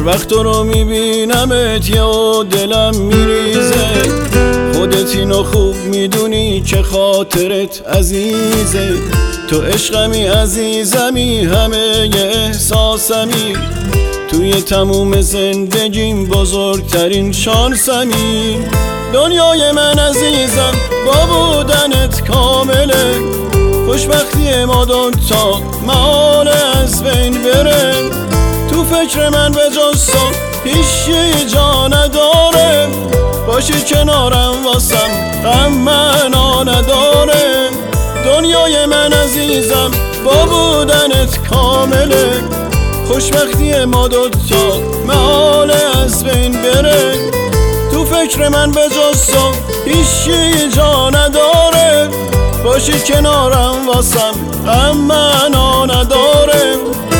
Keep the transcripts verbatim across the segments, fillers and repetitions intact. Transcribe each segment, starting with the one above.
وقت تو رو میبینمت یه دلم میریزه. خودت اینو خوب میدونی که خاطرت عزیزه. تو عشقمی عزیزمی همه ی احساسمی. توی تموم زندگیم بزرگترین شانسمی. دنیای من عزیزم با بودنت کامله. خوشبختی ما دوتا محال از بین بره. تو فکر من به جز تو هیچی جا نداره. باشی کنارم واسم غم منو نداره. دنیای من عزیزم با بودنت کامله. خوشبختی ما دوتا محال از بین بره. تو فکر من به جز تو هیچی جا نداره. باشی کنارم واسم غم منو نداره.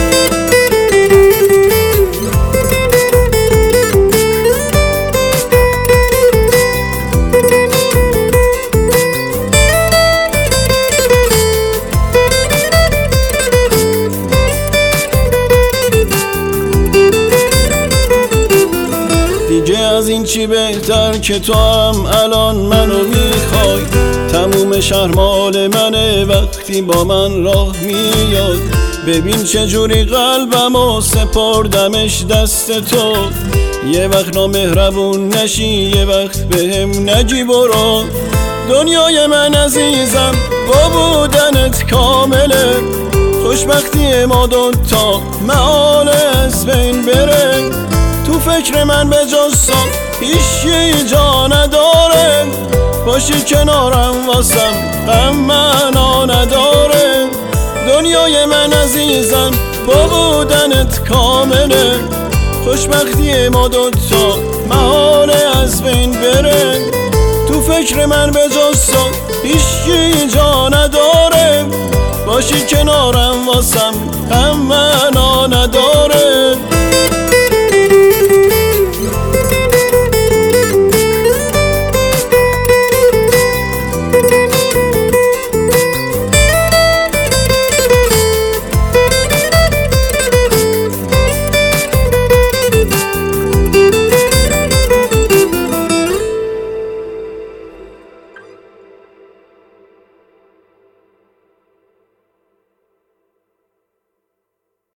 دیگه از این چی بهتر که تو هم الان منو میخوای. تموم شهر مال منه وقتی با من راه میاد. ببین چجوری قلبمو سپردمش دست تو. یه وقت نامهربون نشی یه وقت بهم نگی برو. دنیای من عزیزم با بودنت کامله. خوشبختی ما دوتا محال از بین بره. تو فکر من به جز تو هیچی جا نداره. باشی کنارم واسم غم منو نداره. دنیای من عزیزم با بودنت کامله. خوشبختی ما دوتا محال از بین بره. تو فکر من به جز تو هیچی جا نداره. باشی کنارم واسم غم منو نداره.